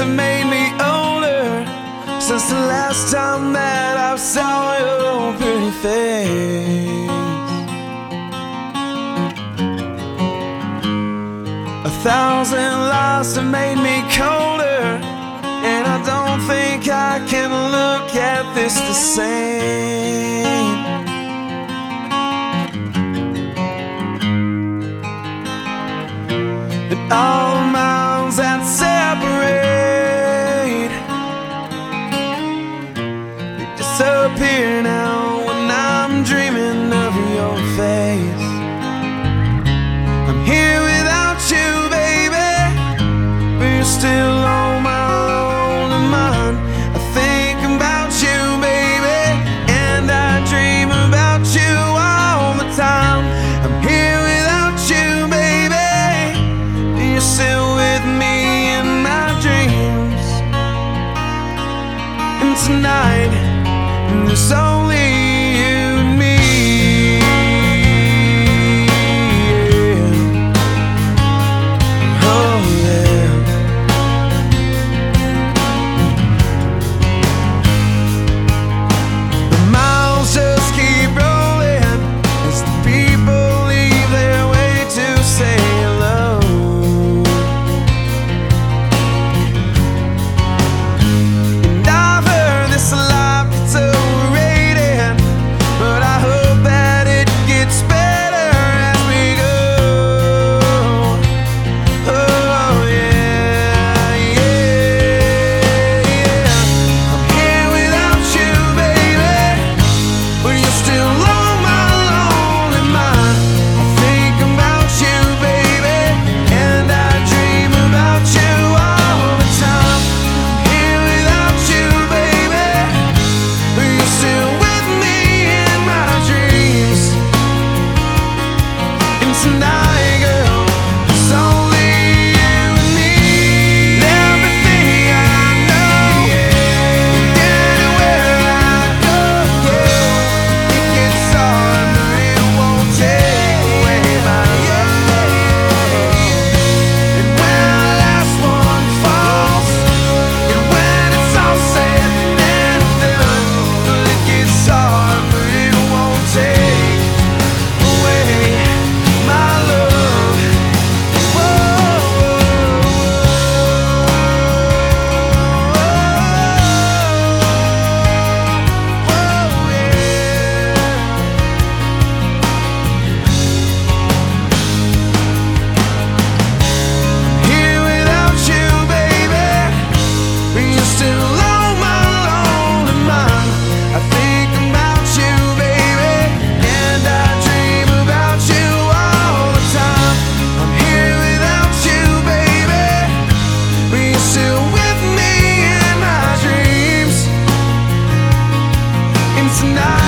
have made me older since the last time that I saw your pretty face. 1,000 lies have made me colder, and I don't think I can look at this the same. And all the miles that separate, they disappear now when I'm dreaming of your face. I'm here without you, baby, but you're still on my lonely mind. I think about you, baby, and I dream about you all the time. I'm here without you, baby, but you're still with me in my dreams. And tonight, there's only you and me. Yeah. Oh yeah. The miles just keep rolling as the people leave their way to say hello. And I've heard this life gets overrated, but I hope that it gets better as we go. Oh yeah, yeah, yeah. I'm here without you, baby, but you're still on my lonely mind. I think about you, baby, and I dream about you all the time. I'm here without you, baby, but you're still with me in my dreams. And tonight, girl, it's only you and me. Everything I know, and anywhere I go, yeah, it gets hard, but it won't take away my love. And when the last one falls, and when it's all said and done, well, it gets hard, but it won't take away my love. Whoa, whoa, yeah. Here without you, baby, but you're still on my lonely mind. I think about you, baby, and I dream about you all the time. I'm here without you, baby, but you're still with me in my dreams. And tonight,